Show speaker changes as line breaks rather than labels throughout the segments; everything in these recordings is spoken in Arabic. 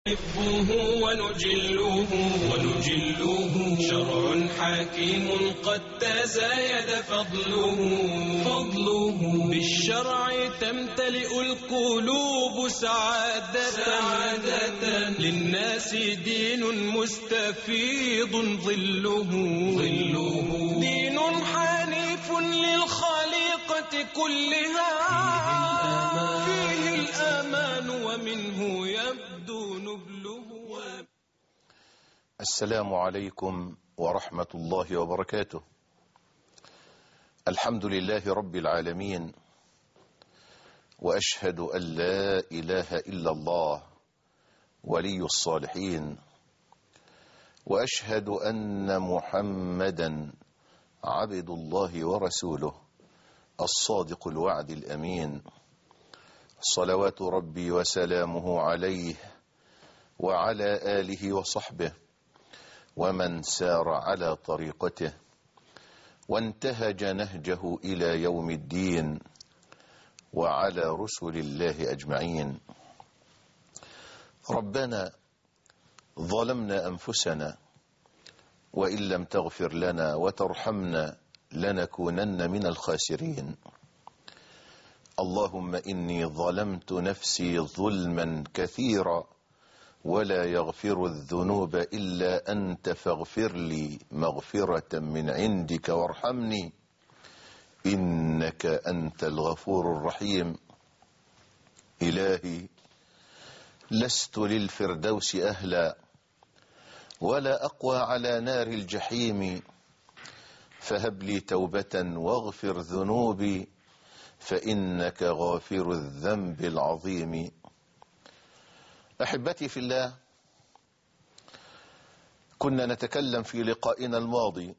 نحبه ونجلوه شرع حكيم قد تزايد فضله بالشرع تمتلئ القلوب سعادة للناس دين مستفيض ظله دين حنيف للخليقة كلها فيه الأمان ومنه يبدو نبله.
السلام عليكم ورحمة الله وبركاته. الحمد لله رب العالمين، وأشهد أن لا إله إلا الله ولي الصالحين، وأشهد أن محمدا عبد الله ورسوله الصادق الوعد الأمين، صلوات ربي وسلامه عليه وعلى آله وصحبه ومن سار على طريقته وانتهج نهجه إلى يوم الدين، وعلى رسل الله أجمعين. ربنا ظلمنا أنفسنا وإن لم تغفر لنا وترحمنا لنكونن من الخاسرين. اللهم إني ظلمت نفسي ظلما كثيرا ولا يغفر الذنوب إلا أنت فاغفر لي مغفرة من عندك وارحمني إنك أنت الغفور الرحيم. إلهي لست للفردوس أهلا ولا أقوى على نار الجحيم، فهب لي توبة واغفر ذنوبي فإنك غافر الذنب العظيم. أحبتي في الله، كنا نتكلم في لقائنا الماضي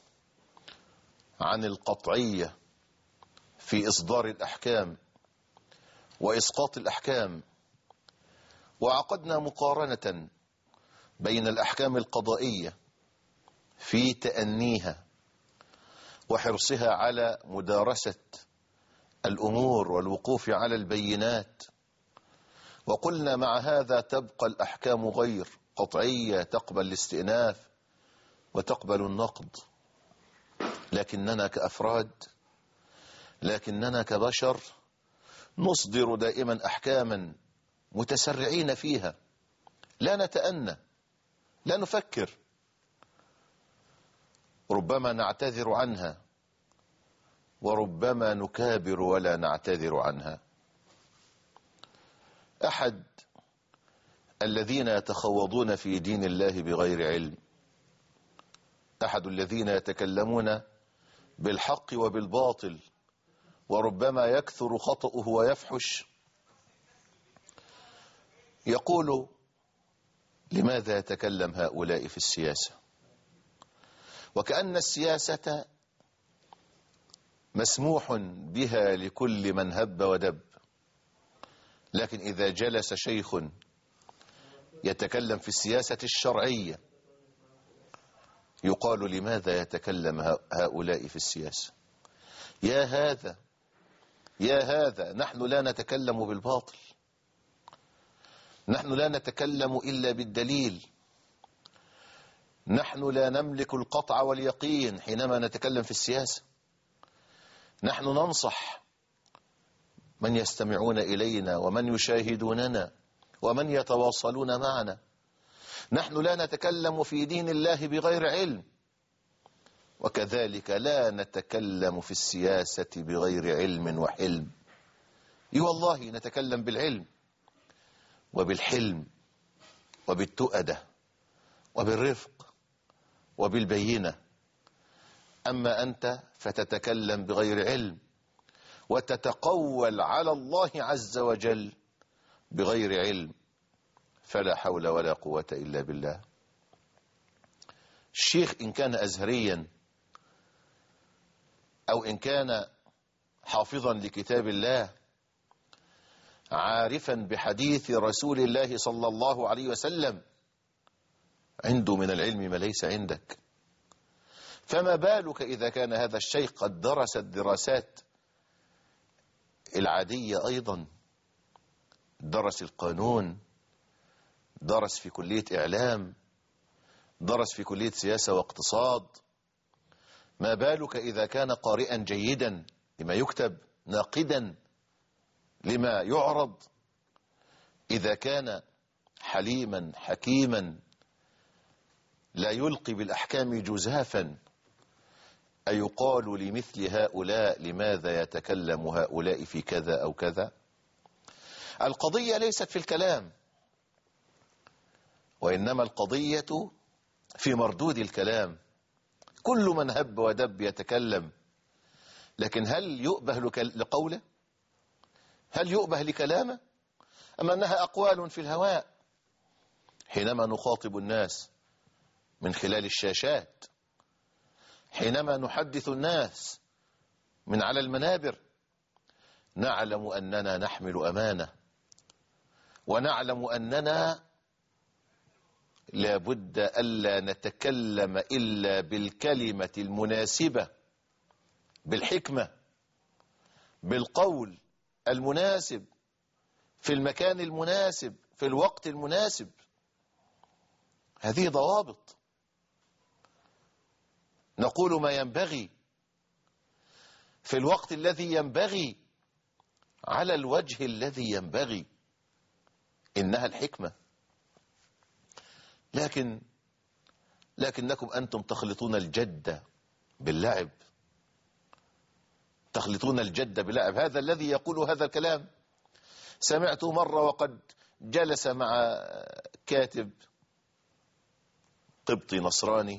عن القطعية في إصدار الأحكام وإسقاط الأحكام، وعقدنا مقارنة بين الأحكام القضائية في تأنيها وحرصها على مدارسة الأمور والوقوف على البينات، وقلنا مع هذا تبقى الأحكام غير قطعية تقبل الاستئناف وتقبل النقض، لكننا كأفراد، لكننا كبشر نصدر دائما أحكاما متسرعين فيها، لا نتأنى، لا نفكر، ربما نعتذر عنها وربما نكابر ولا نعتذر عنها. أحد الذين يتخوضون في دين الله بغير علم، أحد الذين يتكلمون بالحق وبالباطل وربما يكثر خطأه ويفحش، يقول: لماذا يتكلم هؤلاء في السياسة؟ وكأن السياسة مسموح بها لكل من هب ودب، لكن إذا جلس شيخ يتكلم في السياسة الشرعية يقال: لماذا يتكلم هؤلاء في السياسة؟ يا هذا نحن لا نتكلم بالباطل، نحن لا نتكلم إلا بالدليل، نحن لا نملك القطع واليقين حينما نتكلم في السياسة، نحن ننصح من يستمعون إلينا ومن يشاهدوننا ومن يتواصلون معنا. نحن لا نتكلم في دين الله بغير علم، وكذلك لا نتكلم في السياسة بغير علم وحلم. والله نتكلم بالعلم وبالحلم وبالتؤدة وبالرفق وبالبينة. أما أنت فتتكلم بغير علم وتتقول على الله عز وجل بغير علم، فلا حول ولا قوة إلا بالله. الشيخ إن كان أزهريا أو إن كان حافظا لكتاب الله عارفا بحديث رسول الله صلى الله عليه وسلم، عنده من العلم ما ليس عندك، فما بالك إذا كان هذا الشيخ قد درس الدراسات العادية، أيضا درس القانون، درس في كلية إعلام، درس في كلية سياسة واقتصاد. ما بالك إذا كان قارئا جيدا لما يكتب، ناقدا لما يعرض، إذا كان حليما حكيما لا يلقي بالأحكام جزافا. أيقال لمثل هؤلاء لماذا يتكلم هؤلاء في كذا أو كذا؟ القضية ليست في الكلام، وإنما القضية في مردود الكلام. كل من هب ودب يتكلم، لكن هل يؤبه لقوله؟ هل يؤبه لكلامه؟ أم أنها أقوال في الهواء؟ حينما نخاطب الناس من خلال الشاشات، حينما نحدث الناس من على المنابر، نعلم أننا نحمل أمانة، ونعلم أننا لابد ألا نتكلم إلا بالكلمة المناسبة، بالحكمة، بالقول المناسب، في المكان المناسب، في الوقت المناسب. هذه ضوابط. نقول ما ينبغي في الوقت الذي ينبغي على الوجه الذي ينبغي، إنها الحكمة. لكنكم أنتم تخلطون الجد باللعب، تخلطون الجد باللعب. هذا الذي يقول هذا الكلام سمعته مرة، وقد جلس مع كاتب قبطي نصراني،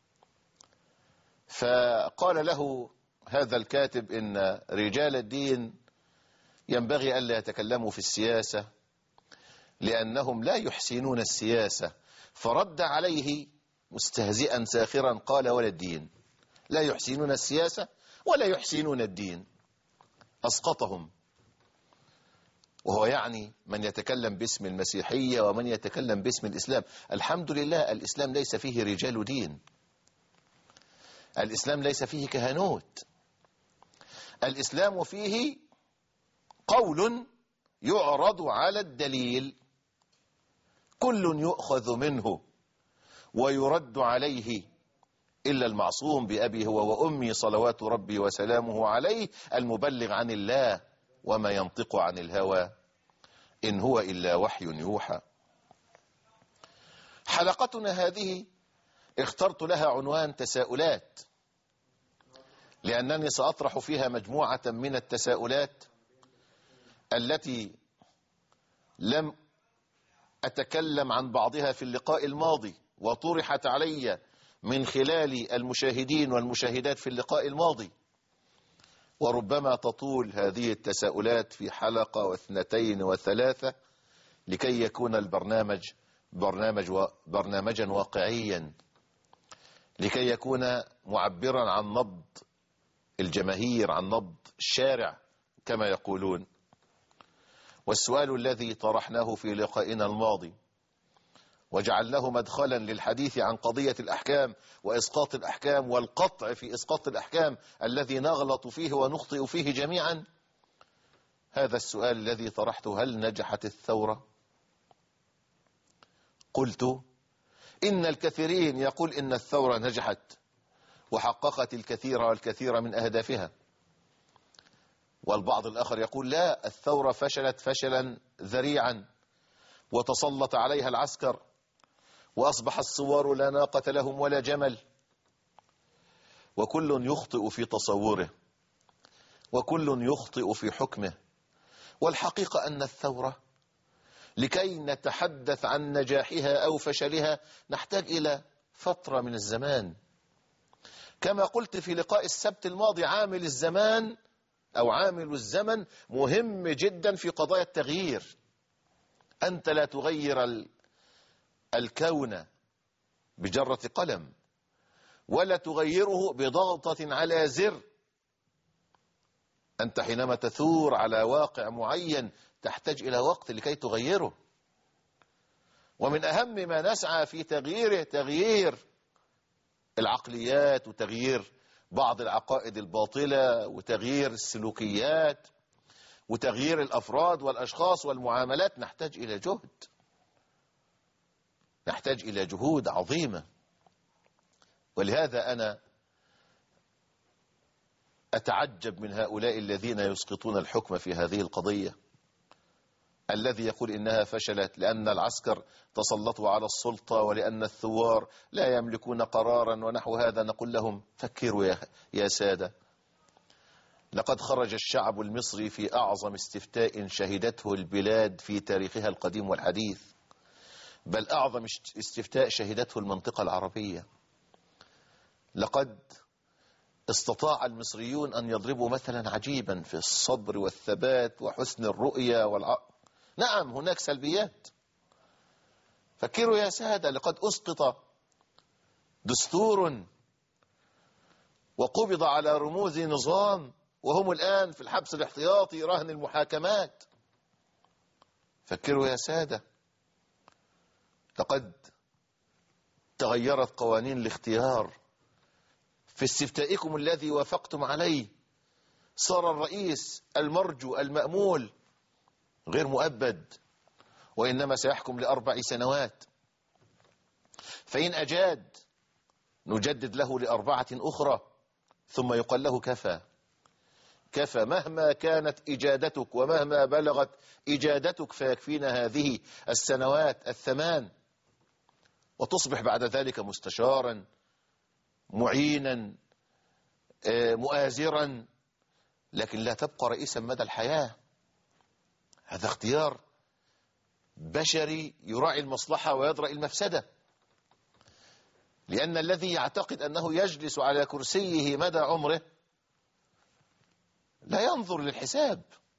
فقال له هذا الكاتب إن رجال الدين ينبغي ألا يتكلموا في السياسة لأنهم لا يحسنون السياسة. فرد عليه مستهزئا ساخرا قال: ولا الدين، لا يحسنون السياسة ولا يحسنون الدين. أسقطهم، وهو يعني من يتكلم باسم المسيحية ومن يتكلم باسم الإسلام. الحمد لله، الإسلام ليس فيه رجال دين، الإسلام ليس فيه كهنوت، الإسلام فيه قول يعرض على الدليل، كل يؤخذ منه ويرد عليه إلا المعصوم بأبي هو وأمي صلوات ربي وسلامه عليه، المبلغ عن الله، وما ينطق عن الهوى إن هو إلا وحي يوحى. حلقتنا هذه اخترت لها عنوان تساؤلات، لأنني سأطرح فيها مجموعة من التساؤلات التي لم أتكلم عن بعضها في اللقاء الماضي، وطرحت علي من خلال المشاهدين والمشاهدات في اللقاء الماضي، وربما تطول هذه التساؤلات في حلقة واثنتين وثلاثة لكي يكون البرنامج برنامجا واقعيا، لكي يكون معبرا عن نبض الجماهير، عن نبض الشارع كما يقولون. والسؤال الذي طرحناه في لقائنا الماضي وجعلناه مدخلا للحديث عن قضية الأحكام وإسقاط الأحكام والقطع في إسقاط الأحكام الذي نغلط فيه ونخطئ فيه جميعا، هذا السؤال الذي طرحته: هل نجحت الثورة؟ قلت إن الكثيرين يقول إن الثورة نجحت وحققت الكثير والكثير من أهدافها، والبعض الآخر يقول لا، الثورة فشلت فشلا ذريعا وتسلط عليها العسكر وأصبح الثوار لا ناقة لهم ولا جمل. وكل يخطئ في تصوره وكل يخطئ في حكمه. والحقيقة أن الثورة لكي نتحدث عن نجاحها أو فشلها نحتاج إلى فترة من الزمان. كما قلت في لقاء السبت الماضي، عامل الزمان أو عامل الزمن مهم جدا في قضايا التغيير. أنت لا تغير الكون بجرة قلم، ولا تغيره بضغطة على زر. أنت حينما تثور على واقع معين تحتاج إلى وقت لكي تغيره. ومن أهم ما نسعى في تغييره تغيير العقليات، وتغيير بعض العقائد الباطلة، وتغيير السلوكيات، وتغيير الأفراد والأشخاص والمعاملات. نحتاج إلى جهد. تحتاج إلى جهود عظيمة. ولهذا أنا أتعجب من هؤلاء الذين يسقطون الحكم في هذه القضية، الذي يقول إنها فشلت لأن العسكر تسلطوا على السلطة ولأن الثوار لا يملكون قرارا ونحو هذا. نقول لهم فكروا يا سادة، لقد خرج الشعب المصري في أعظم استفتاء شهدته البلاد في تاريخها القديم والحديث، بل أعظم استفتاء شهدته المنطقة العربية. لقد استطاع المصريون أن يضربوا مثلا عجيبا في الصبر والثبات وحسن الرؤية نعم هناك سلبيات. فكروا يا سادة، لقد أسقط دستور وقبض على رموز نظام وهم الآن في الحبس الاحتياطي رهن المحاكمات. فكروا يا سادة، لقد تغيرت قوانين الاختيار. في استفتائكم الذي وافقتم عليه صار الرئيس المرجو المأمول غير مؤبد، وإنما سيحكم ل4 سنوات، فإن أجاد نجدد له ل4 أخرى، ثم يقال له كفى كفى. مهما كانت إجادتك ومهما بلغت إجادتك فيكفينا هذه السنوات ال8، وتصبح بعد ذلك مستشارا معينا مؤازرا، لكن لا تبقى رئيسا مدى الحياة. هذا اختيار بشري يراعي المصلحة ويدرأ المفسدة، لأن الذي يعتقد أنه يجلس على كرسيه مدى عمره لا ينظر للحساب،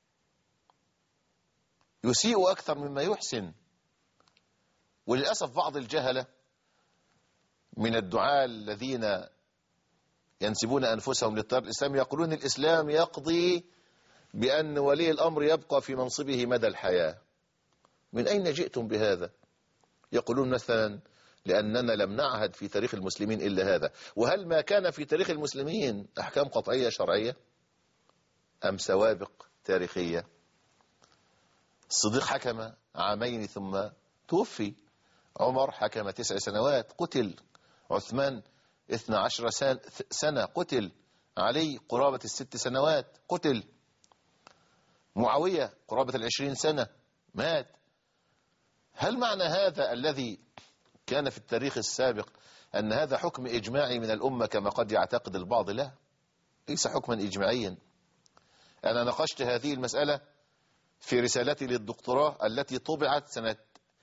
يسيء أكثر مما يحسن. وللأسف بعض الجهلة من الدعاة الذين ينسبون أنفسهم للتيار الإسلامي يقولون الإسلام يقضي بأن ولي الأمر يبقى في منصبه مدى الحياة. من أين جئتم بهذا؟ يقولون مثلا لأننا لم نعهد في تاريخ المسلمين إلا هذا. وهل ما كان في تاريخ المسلمين أحكام قطعية شرعية أم سوابق تاريخية؟ الصديق حكم 2 عام ثم توفي، عمر حكم 9 سنوات قتل، عثمان 12 سنة قتل، علي قرابة 6 سنوات قتل، معاوية قرابة 20 سنة مات. هل معنى هذا الذي كان في التاريخ السابق أن هذا حكم إجماعي من الأمة كما قد يعتقد البعض؟ لا، ليس حكما إجماعيا. أنا ناقشت هذه المسألة في رسالتي للدكتوراه التي طبعت سنة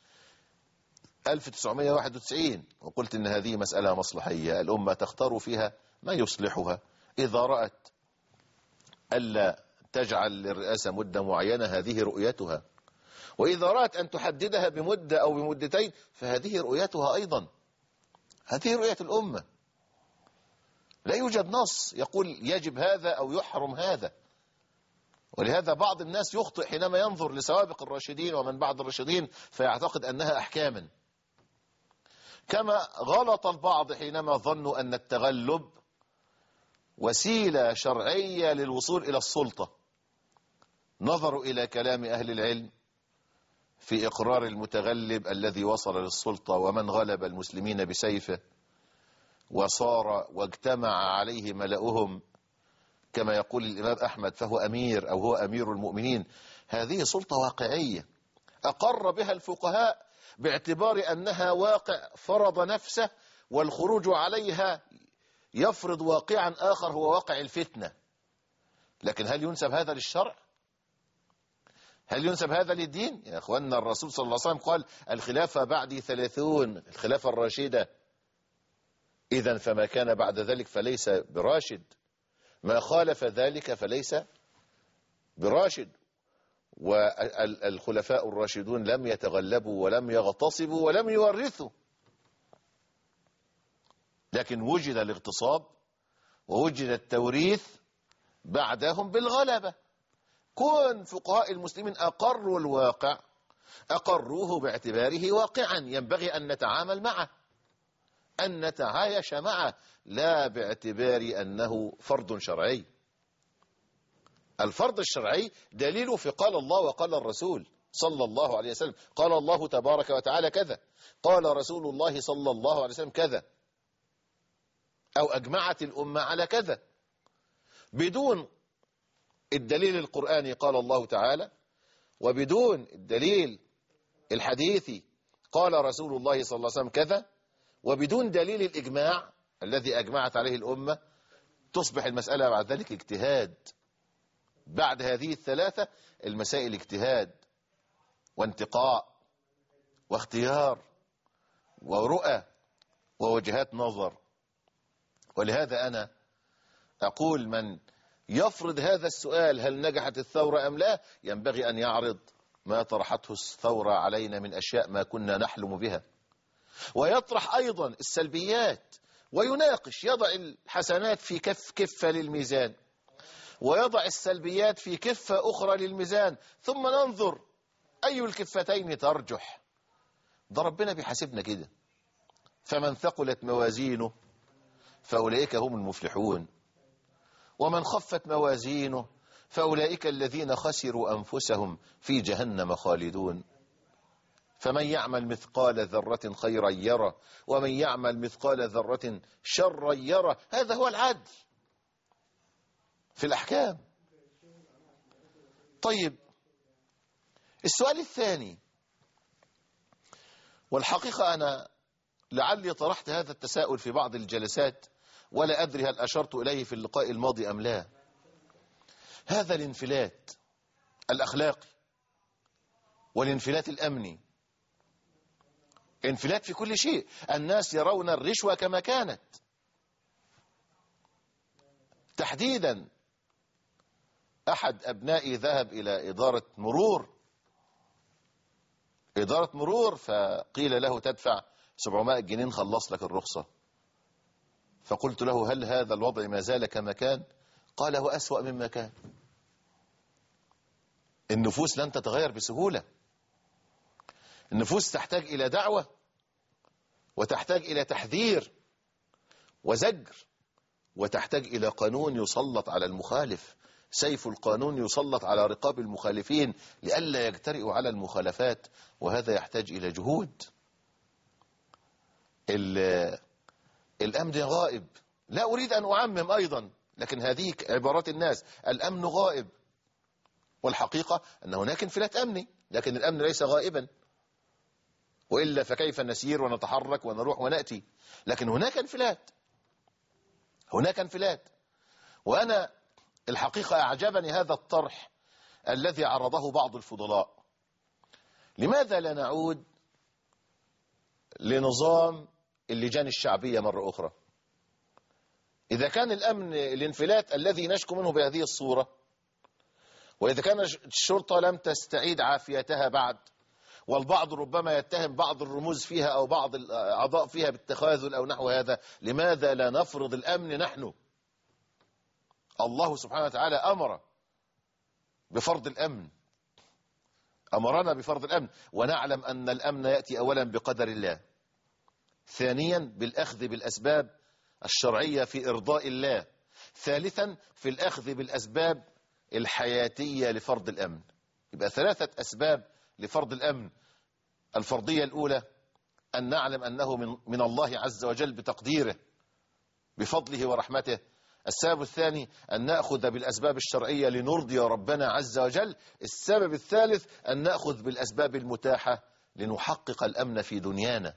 1991، وقلت إن هذه مسألة مصلحية الأمة تختار فيها ما يصلحها. إذا رأت ألا تجعل للرئاسة مدة معينة هذه رؤيتها، وإذا رأت أن تحددها بمدة أو بمدتين فهذه رؤيتها أيضا. هذه رؤية الأمة، لا يوجد نص يقول يجب هذا أو يحرم هذا. ولهذا بعض الناس يخطئ حينما ينظر لسوابق الراشدين ومن بعد الراشدين فيعتقد أنها أحكاما، كما غلط البعض حينما ظنوا أن التغلب وسيلة شرعية للوصول إلى السلطة. نظروا إلى كلام أهل العلم في إقرار المتغلب الذي وصل للسلطة ومن غلب المسلمين بسيفه وصار واجتمع عليه ملأهم كما يقول الإمام أحمد فهو أمير أو هو أمير المؤمنين. هذه سلطة واقعية أقر بها الفقهاء باعتبار أنها واقع فرض نفسه، والخروج عليها يفرض واقعا آخر هو واقع الفتنة. لكن هل ينسب هذا للشرع؟ هل ينسب هذا للدين؟ يا أخوانا، الرسول صلى الله عليه وسلم قال الخلافة بعدي 30، الخلافة الراشدة. إذن فما كان بعد ذلك فليس براشد، ما خالف ذلك فليس براشد. والخلفاء الراشدون لم يتغلبوا ولم يغتصبوا ولم يورثوا، لكن وجد الاغتصاب ووجد التوريث بعدهم بالغلبة. كون فقهاء المسلمين أقروا الواقع أقروه باعتباره واقعا ينبغي أن نتعامل معه، أن نتعايش معه، لا باعتبار أنه فرض شرعي. الفرض الشرعي دليله في قال الله وقال الرسول، صلى الله عليه وسلم، قال الله تبارك وتعالى كذا، قال رسول الله صلى الله عليه وسلم كذا، أو أجمعت الأمة على كذا، بدون الدليل القرآني قال الله تعالى، وبدون الدليل الحديثي قال رسول الله صلى الله عليه وسلم كذا، وبدون دليل الإجماع الذي أجمعت عليه الأمة، تصبح المسألة بعد ذلك اجتهاد. بعد هذه الثلاثة المسائل اجتهاد وانتقاء واختيار ورؤى ووجهات نظر. ولهذا أنا أقول من يفرض هذا السؤال هل نجحت الثورة أم لا، ينبغي أن يعرض ما طرحته الثورة علينا من أشياء ما كنا نحلم بها، ويطرح أيضا السلبيات ويناقش، يضع الحسنات في كفة للميزان، ويضع السلبيات في كفة أخرى للميزان، ثم ننظر أي الكفتين ترجح. ده ربنا بيحاسبنا كده. فمن ثقلت موازينه فأولئك هم المفلحون، ومن خفت موازينه فأولئك الذين خسروا أنفسهم في جهنم خالدون. فمن يعمل مثقال ذرة خيرا يره، ومن يعمل مثقال ذرة شرا يره. هذا هو العدل في الأحكام. طيب، السؤال الثاني، والحقيقة أنا لعلي طرحت هذا التساؤل في بعض الجلسات ولا أدري هل أشرت إليه في اللقاء الماضي أم لا. هذا الانفلات الأخلاقي والانفلات الأمني، انفلات في كل شيء. الناس يرون الرشوة كما كانت. تحديدا أحد أبنائي ذهب إلى إدارة مرور، فقيل له تدفع 700 جنيه نخلص لك الرخصة. فقلت له هل هذا الوضع ما زال كما كان؟ قال هو أسوأ مما كان. النفوس لن تتغير بسهولة. النفوس تحتاج إلى دعوة، وتحتاج إلى تحذير وزجر، وتحتاج إلى قانون يسلط على المخالف. سيف القانون يسلط على رقاب المخالفين لئلا يجترئوا على المخالفات، وهذا يحتاج إلى جهود. الأمن غائب. لا أريد أن أعمم أيضا، لكن هذه عبارات الناس. الأمن غائب، والحقيقة أن هناك انفلات أمني، لكن الأمن ليس غائبا، وإلا فكيف نسير ونتحرك ونروح ونأتي؟ لكن هناك انفلات. وأنا الحقيقة أعجبني هذا الطرح الذي عرضه بعض الفضلاء. لماذا لا نعود لنظام اللجان الشعبية مرة أخرى؟ إذا كان الأمن الانفلات الذي نشكو منه بهذه الصورة، وإذا كان الشرطة لم تستعيد عافيتها بعد، والبعض ربما يتهم بعض الرموز فيها أو بعض الأعضاء فيها بالتخاذل أو نحو هذا، لماذا لا نفرض الأمن نحن؟ الله سبحانه وتعالى أمر بفرض الأمن، أمرنا بفرض الأمن، ونعلم أن الأمن يأتي أولا بقدر الله، ثانيا بالأخذ بالأسباب الشرعية في إرضاء الله، ثالثا في الأخذ بالأسباب الحياتية لفرض الأمن. يبقى 3 أسباب لفرض الأمن. الفرضية الأولى أن نعلم أنه من الله عز وجل بتقديره بفضله ورحمته. السبب الثاني أن نأخذ بالأسباب الشرعية لنرضي ربنا عز وجل. السبب الثالث أن نأخذ بالأسباب المتاحة لنحقق الأمن في دنيانا.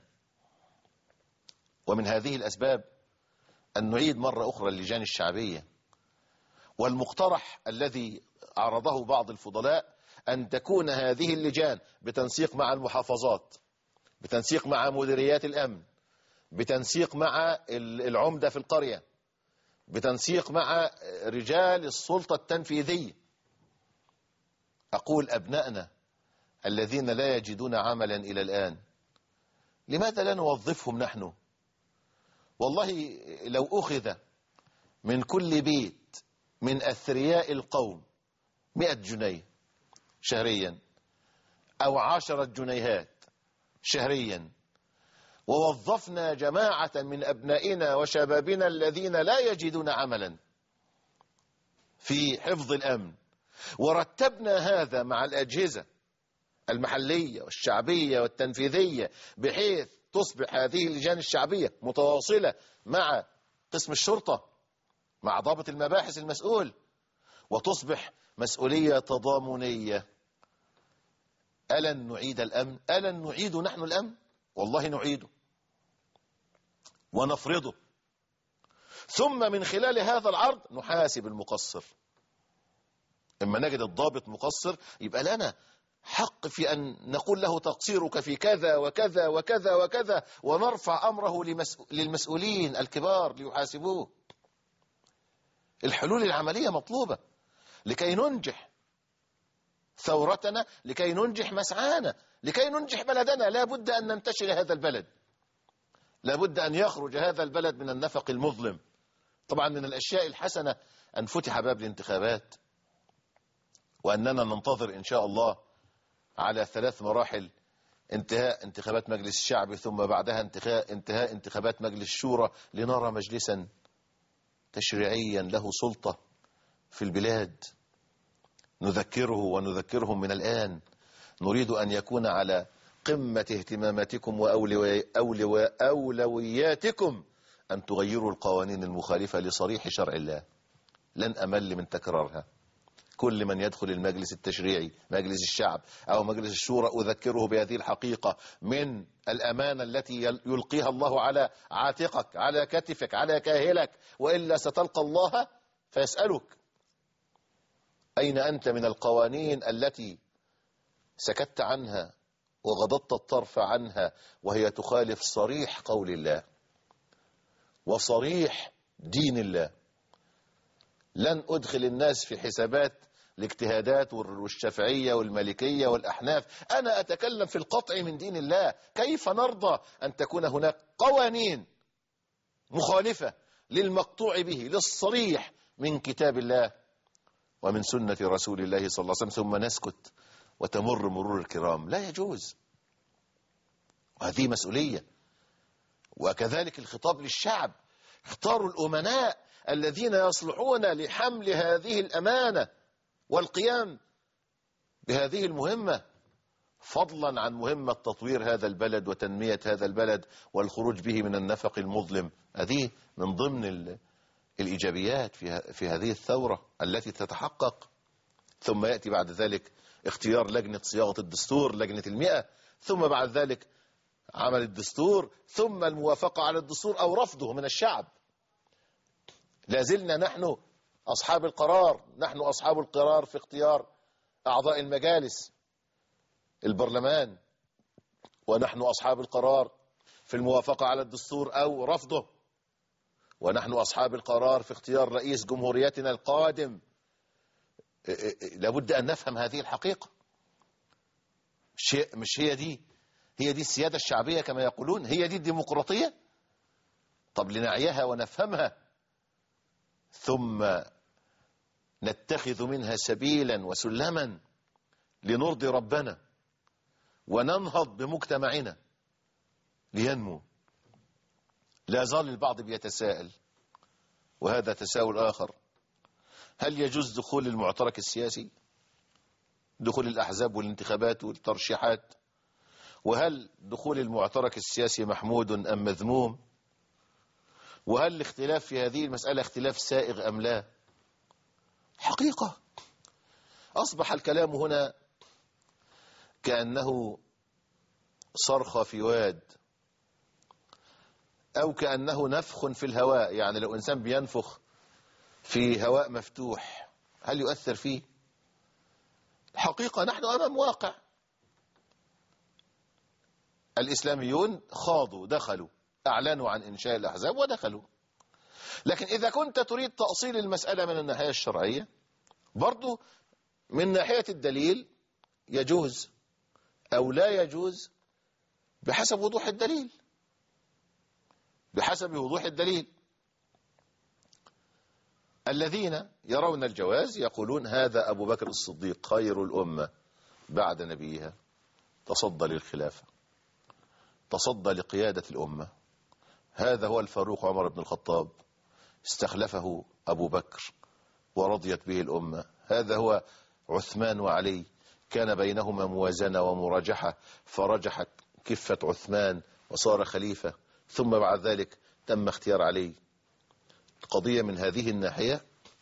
ومن هذه الأسباب أن نعيد مرة أخرى اللجان الشعبية. والمقترح الذي عرضه بعض الفضلاء أن تكون هذه اللجان بتنسيق مع المحافظات، بتنسيق مع مديريات الأمن، بتنسيق مع العمدة في القرية، بتنسيق مع رجال السلطة التنفيذية. أقول أبنائنا الذين لا يجدون عملا إلى الآن، لماذا لا نوظفهم نحن؟ والله لو أخذ من كل بيت من أثرياء القوم 100 جنيه شهريا أو 10 جنيهات شهريا، ووظفنا جماعة من أبنائنا وشبابنا الذين لا يجدون عملا في حفظ الأمن، ورتبنا هذا مع الأجهزة المحلية والشعبية والتنفيذية، بحيث تصبح هذه اللجان الشعبية متواصلة مع قسم الشرطة، مع ضابط المباحث المسؤول، وتصبح مسؤولية تضامنية. ألن نعيد الأمن؟ ألن نعيد نحن الأمن؟ والله نعيده ونفرضه، ثم من خلال هذا العرض نحاسب المقصر. إما نجد الضابط مقصر يبقى لنا حق في أن نقول له تقصيرك في كذا وكذا وكذا وكذا، ونرفع أمره للمسؤولين الكبار ليحاسبوه. الحلول العملية مطلوبة لكي ننجح ثورتنا، لكي ننجح مسعانا، لكي ننجح بلدنا. لا بد أن ننتشل هذا البلد، لا بد أن يخرج هذا البلد من النفق المظلم. طبعا من الأشياء الحسنة أن فتح باب الانتخابات، وأننا ننتظر إن شاء الله على 3 مراحل: انتهاء انتخابات مجلس الشعب، ثم بعدها انتهاء انتخابات مجلس الشورى، لنرى مجلسا تشريعيا له سلطة في البلاد. نذكره ونذكرهم من الآن، نريد أن يكون على قمة اهتماماتكم وأولوياتكم أن تغيروا القوانين المخالفة لصريح شرع الله. لن أمل من تكرارها. كل من يدخل المجلس التشريعي، مجلس الشعب أو مجلس الشورى، أذكره بهذه الحقيقة من الأمانة التي يلقيها الله على عاتقك، على كتفك، على كاهلك، وإلا ستلقى الله فيسألك: أين أنت من القوانين التي سكت عنها وغضضت الطرف عنها، وهي تخالف صريح قول الله وصريح دين الله؟ لن أدخل الناس في حسابات الاجتهادات والشافعية والمالكية والأحناف، أنا أتكلم في القطع من دين الله. كيف نرضى أن تكون هناك قوانين مخالفة للمقطوع به، للصريح من كتاب الله ومن سنة رسول الله صلى الله عليه وسلم، ثم نسكت وتمر مرور الكرام؟ لا يجوز، وهذه مسؤولية. وكذلك الخطاب للشعب: اختاروا الأمناء الذين يصلحون لحمل هذه الأمانة والقيام بهذه المهمة، فضلا عن مهمة تطوير هذا البلد وتنمية هذا البلد والخروج به من النفق المظلم. هذه من ضمن الإيجابيات في هذه الثورة التي تتحقق. ثم يأتي بعد ذلك اختيار لجنة صياغة الدستور، لجنة 100، ثم بعد ذلك عمل الدستور، ثم الموافقة على الدستور أو رفضه من الشعب. لازلنا نحن أصحاب القرار، نحن أصحاب القرار في اختيار أعضاء المجالس البرلمان، ونحن أصحاب القرار في الموافقة على الدستور أو رفضه، ونحن أصحاب القرار في اختيار رئيس جمهوريتنا القادم. لابد أن نفهم هذه الحقيقة. مش هي دي السيادة الشعبية كما يقولون؟ هي دي الديمقراطية؟ طب لنعيها ونفهمها، ثم نتخذ منها سبيلا وسلما لنرضي ربنا وننهض بمجتمعنا لينمو. لا زال البعض بيتساءل، وهذا تساؤل آخر: هل يجوز دخول المعترك السياسي، دخول الأحزاب والانتخابات والترشيحات؟ وهل دخول المعترك السياسي محمود أم مذموم؟ وهل الاختلاف في هذه المسألة اختلاف سائغ أم لا؟ حقيقة أصبح الكلام هنا كأنه صرخة في واد، أو كأنه نفخ في الهواء. يعني لو إنسان بينفخ في هواء مفتوح هل يؤثر فيه؟ الحقيقة نحن أمام واقع. الإسلاميون خاضوا، دخلوا، أعلنوا عن إنشاء الأحزاب ودخلوا. لكن إذا كنت تريد تأصيل المسألة من الناحية الشرعية، برضو من ناحية الدليل يجوز أو لا يجوز بحسب وضوح الدليل، بحسب وضوح الدليل. الذين يرون الجواز يقولون: هذا أبو بكر الصديق خير الأمة بعد نبيها، تصدى للخلافة، تصدى لقيادة الأمة. هذا هو الفاروق عمر بن الخطاب، استخلفه أبو بكر ورضيت به الأمة. هذا هو عثمان وعلي، كان بينهما موازنة ومراجحة، فرجحت كفة عثمان وصار خليفة، ثم بعد ذلك تم اختيار علي. قضية من هذه الناحية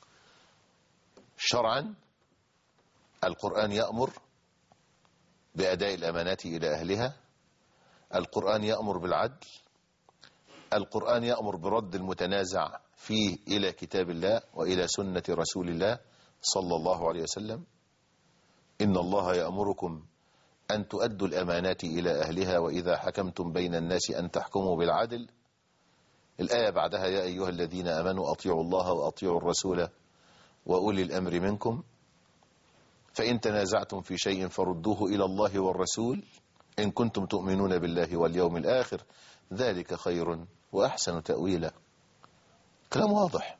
شرعا القرآن يأمر بأداء الأمانات إلى أهلها، القرآن يأمر بالعدل، القرآن يأمر برد المتنازع فيه إلى كتاب الله وإلى سنة رسول الله صلى الله عليه وسلم. إن الله يأمركم أن تؤدوا الأمانات إلى أهلها وإذا حكمتم بين الناس أن تحكموا بالعدل. الآية بعدها يا أيها الذين آمنوا أطيعوا الله وأطيعوا الرسول وأولي الأمر منكم فإن تنازعتم في شيء فردوه إلى الله والرسول إن كنتم تؤمنون بالله واليوم الآخر ذلك خير وأحسن تأويلا. كلام واضح.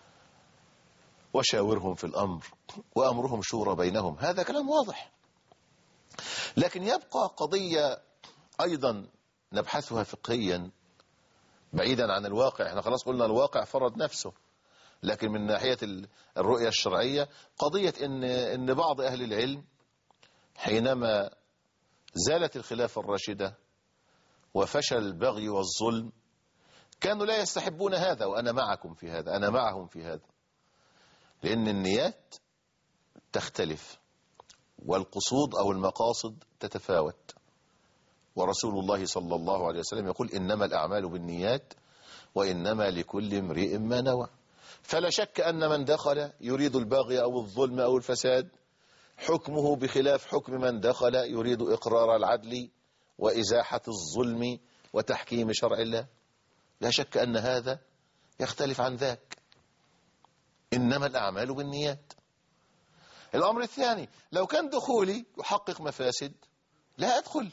وشاورهم في الأمر وأمرهم شورى بينهم، هذا كلام واضح. لكن يبقى قضية أيضا نبحثها فقهيا بعيدا عن الواقع. احنا خلاص قلنا الواقع فرض نفسه، لكن من ناحية الرؤية الشرعية قضية إن بعض أهل العلم حينما زالت الخلافة الراشدة وفشل البغي والظلم كانوا لا يستحبون هذا، وأنا معكم في هذا، أنا معهم في هذا، لأن النيات تختلف والقصود أو المقاصد تتفاوت. ورسول الله صلى الله عليه وسلم يقول إنما الأعمال بالنيات وإنما لكل امرئ ما نوى. فلا شك أن من دخل يريد البغي أو الظلم أو الفساد حكمه بخلاف حكم من دخل يريد إقرار العدل وإزاحة الظلم وتحكيم شرع الله. لا شك أن هذا يختلف عن ذاك. إنما الأعمال بالنيات. الأمر الثاني، لو كان دخولي يحقق مفاسد لا أدخل،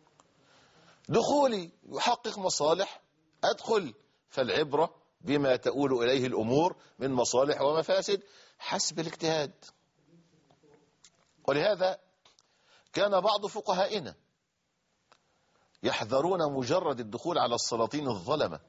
دخولي يحقق مصالح أدخل. فالعبرة بما تؤول إليه الأمور من مصالح ومفاسد حسب الاجتهاد. ولهذا كان بعض فقهائنا يحذرون مجرد الدخول على السلاطين الظلمة،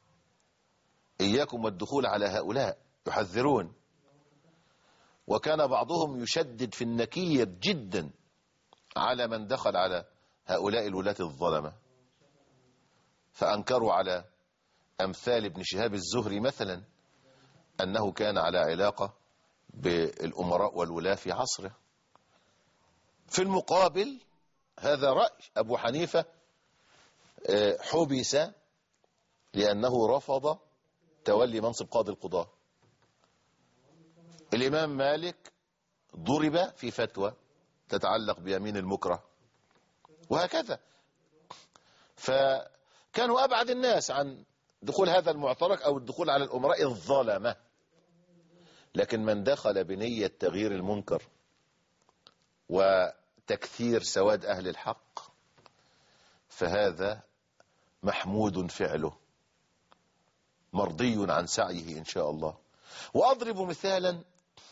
إياكم والدخول على هؤلاء، يحذرون. وكان بعضهم يشدد في النكير جدا على من دخل على هؤلاء الولاة الظلمة، فأنكروا على أمثال ابن شهاب الزهري مثلا أنه كان على علاقة بالأمراء والولاة في عصره. في المقابل هذا رأي أبو حنيفة حبس لأنه رفض تولي منصب قاضي القضاة. الإمام مالك ضرب في فتوى تتعلق بيمين المكره، وهكذا. فكانوا أبعد الناس عن دخول هذا المعترك أو الدخول على الأمراء الظلمة. لكن من دخل بنية تغيير المنكر وتكثير سواد أهل الحق فهذا محمود فعله مرضي عن سعيه إن شاء الله. وأضرب مثالا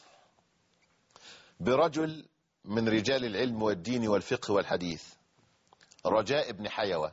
برجل من رجال العلم والدين والفقه والحديث، رجاء بن حيوة.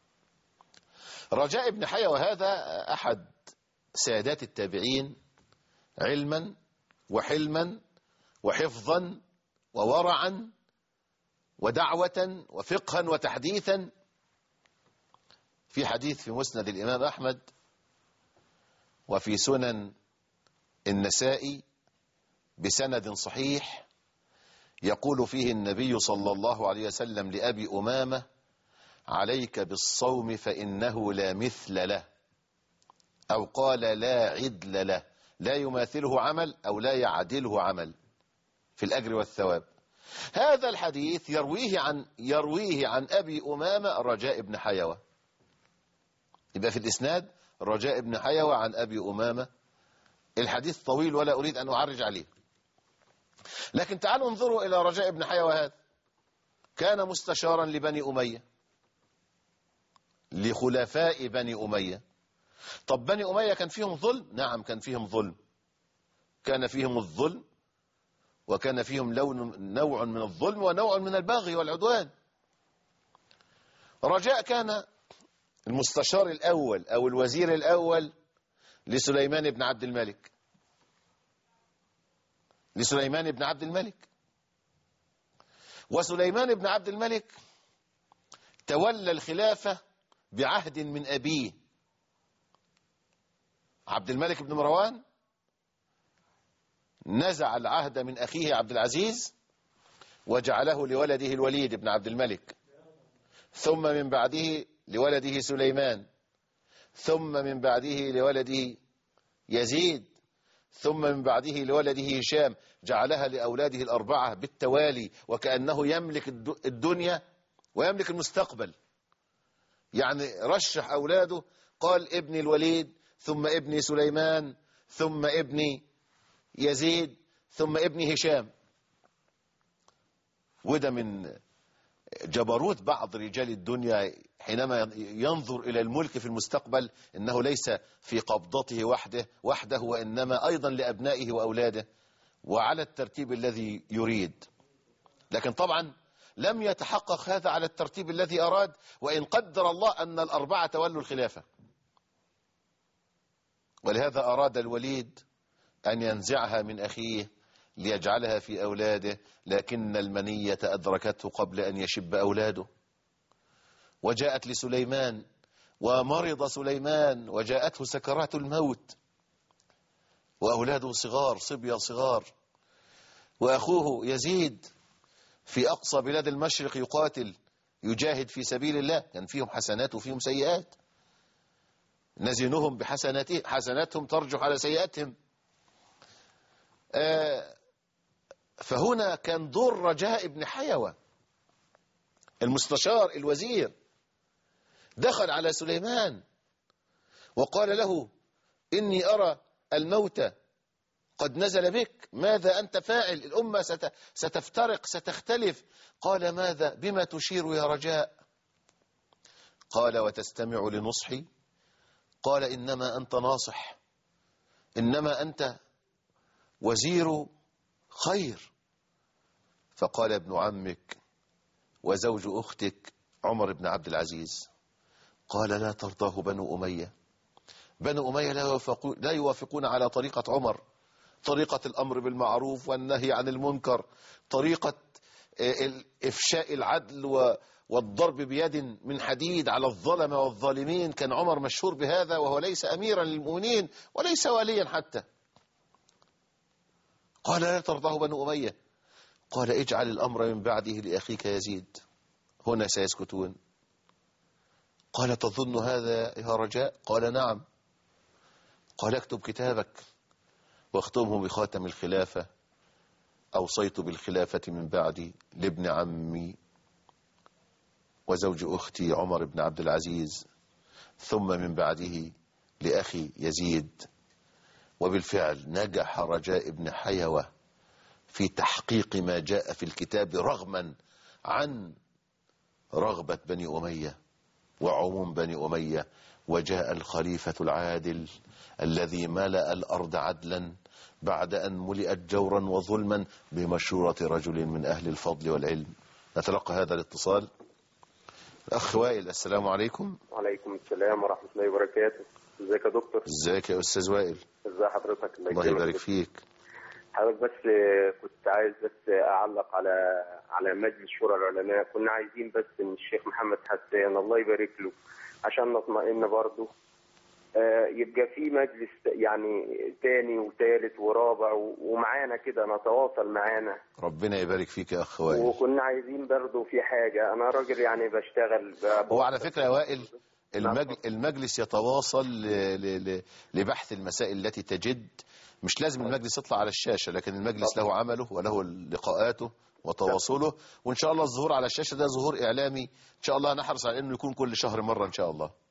رجاء بن حيوة هذا أحد سادات التابعين علما وحلما وحفظا وورعا ودعوة وفقها وتحديثا. في حديث في مسند الإمام أحمد وفي سنن النسائي بسند صحيح يقول فيه النبي صلى الله عليه وسلم لأبي أمامة عليك بالصوم فإنه لا مثل له، أو قال لا عدل له، لا يماثله عمل أو لا يعدله عمل في الأجر والثواب. هذا الحديث يرويه عن أبي أمامة رجاء بن حيوة. يبقى في الإسناد رجاء بن حيوة عن أبي أمامة. الحديث طويل ولا أريد أن أعرج عليه، لكن تعالوا انظروا إلى رجاء بن حيوة. هذا كان مستشارا لبني أمية، لخلفاء بني أمية. طب بني أمية كان فيهم ظلم؟ نعم كان فيهم ظلم، كان فيهم الظلم وكان فيهم نوع من الظلم ونوع من البغي والعدوان. رجاء كان المستشار الأول أو الوزير الأول لسليمان بن عبد الملك. وسليمان بن عبد الملك تولى الخلافة بعهد من أبيه عبد الملك بن مروان، نزع العهد من أخيه عبد العزيز وجعله لولده الوليد بن عبد الملك، ثم من بعده لولده سليمان، ثم من بعده لولده يزيد، ثم من بعده لولده هشام. جعلها لأولاده الأربعة بالتوالي، وكأنه يملك الدنيا ويملك المستقبل. يعني رشح أولاده، قال ابن الوليد، ثم ابن سليمان، ثم ابن يزيد، ثم ابن هشام. وده من جبروت بعض رجال الدنيا حينما ينظر إلى الملك في المستقبل، إنه ليس في قبضته وحده وإنما أيضا لأبنائه وأولاده وعلى الترتيب الذي يريد. لكن طبعا لم يتحقق هذا على الترتيب الذي أراد، وإن قدر الله أن الأربعة تولوا الخلافة. ولهذا أراد الوليد أن ينزعها من أخيه ليجعلها في أولاده، لكن المنية أدركته قبل أن يشب أولاده. وجاءت لسليمان ومرض سليمان وجاءته سكرات الموت وأولاده صغار، صبية صغار، وأخوه يزيد في أقصى بلاد المشرق يقاتل يجاهد في سبيل الله، كان فيهم حسنات وفيهم سيئات، نزنهم حسناتهم ترجح على سيئاتهم. فهنا كان دور رجاء ابن حيوة المستشار الوزير، دخل على سليمان وقال له: إني أرى الموت قد نزل بك، ماذا أنت فاعل؟ الأمة ستفترق، ستختلف. قال: ماذا؟ بما تشير يا رجاء؟ قال: وتستمع لنصحي؟ قال: إنما أنت ناصح، إنما أنت وزير خير. فقال: ابن عمك وزوج أختك عمر بن عبد العزيز. قال: لا ترضاه بنو أمية، بنو أمية لا يوافقون على طريقة عمر، طريقة الأمر بالمعروف والنهي عن المنكر، طريقة إفشاء العدل والضرب بيد من حديد على الظلمة والظالمين. كان عمر مشهور بهذا وهو ليس أميرا للمؤمنين وليس واليا حتى. قال: لا ترضاه بنو أمية. قال: اجعل الأمر من بعده لأخيك يزيد، هنا سيسكتون. قال: تظن هذا يا رجاء؟ قال: نعم. قال: اكتب كتابك واختمه بخاتم الخلافة: أوصيت بالخلافة من بعدي لابن عمي وزوج أختي عمر بن عبد العزيز، ثم من بعده لأخي يزيد. وبالفعل نجح رجاء ابن حيوة في تحقيق ما جاء في الكتاب رغما عن رغبة بني أمية وعموم بني أمية. وجاء الخليفة العادل الذي ملأ الأرض عدلا بعد أن ملئت جورا وظلما بمشورة رجل من أهل الفضل والعلم. نتلقى هذا الاتصال. الأخ وائل، السلام عليكم.
وعليكم السلام ورحمة الله وبركاته. ازيك يا دكتور؟
ازيك يا أستاذ وائل؟
ازي حضرتك؟
الله يبارك فيك.
حضرتك بس كنت عايز بس أعلق على مجلس شورى العلماء. كنا عايزين بس من الشيخ محمد حسان الله يبارك له عشان نطمئن برضه يبقى في مجلس يعني تاني وثالث ورابع ومعانا كده نتواصل معانا.
ربنا يبارك فيك يا أخ وائل.
وكنا عايزين برضه في حاجة، أنا راجل يعني بشتغل.
هو على فكرة يا وائل المجلس يتواصل لبحث المسائل التي تجد، مش لازم المجلس يطلع على الشاشة، لكن المجلس له عمله وله لقاءاته وتواصله. وإن شاء الله الظهور على الشاشة ده ظهور إعلامي إن شاء الله، نحرص على أنه يكون كل شهر مرة إن شاء الله.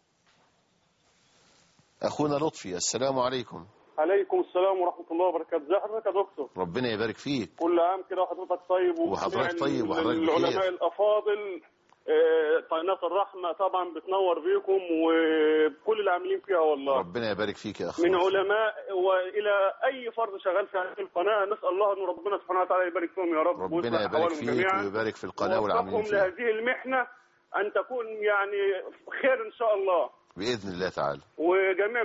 أخونا لطفي، السلام عليكم.
عليكم السلام ورحمة الله وبركاته. ازي حضرتك يا دكتور؟
ربنا يبارك فيك.
كل عام كده وحضرتك طيب.
وحضرتك طيب وحضرتك بخير.
العلماء الأفاضل قناة الرحمة طبعا بتنور بيكم وكل اللي عاملين فيها والله.
ربنا يبارك فيك يا أخي.
من علماء وإلى أي فرد شغال في هذه القناة، نسأل الله أن ربنا سبحانه وتعالى يبارك فيهم يا رب.
ربنا يبارك فيك ويبارك في القناة والعاملين فيها.
لهذه المحنة أن تكون يعني خير إن شاء الله
بإذن الله تعالى.
وجميع